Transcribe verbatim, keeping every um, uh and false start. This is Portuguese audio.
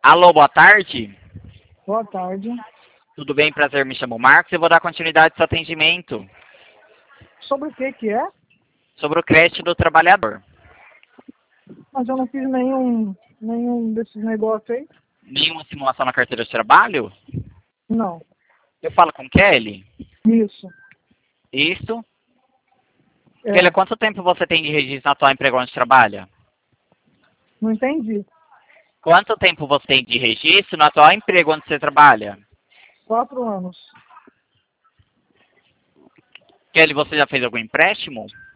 Alô, boa tarde. Boa tarde. Tudo bem? Prazer, me chamo Marcos e vou dar continuidade ao seu atendimento. Sobre o que que é? Sobre o crédito do trabalhador. Mas eu não fiz nenhum, nenhum desses negócios aí. Nenhuma simulação na carteira de trabalho? Não. Eu falo com Kelly? Isso. Isso. É. Kelly, há quanto tempo você tem de registro na atual emprego onde trabalha? Não entendi. Quanto tempo você tem de registro no atual emprego onde você trabalha? Quatro anos. Kelly, você já fez algum empréstimo?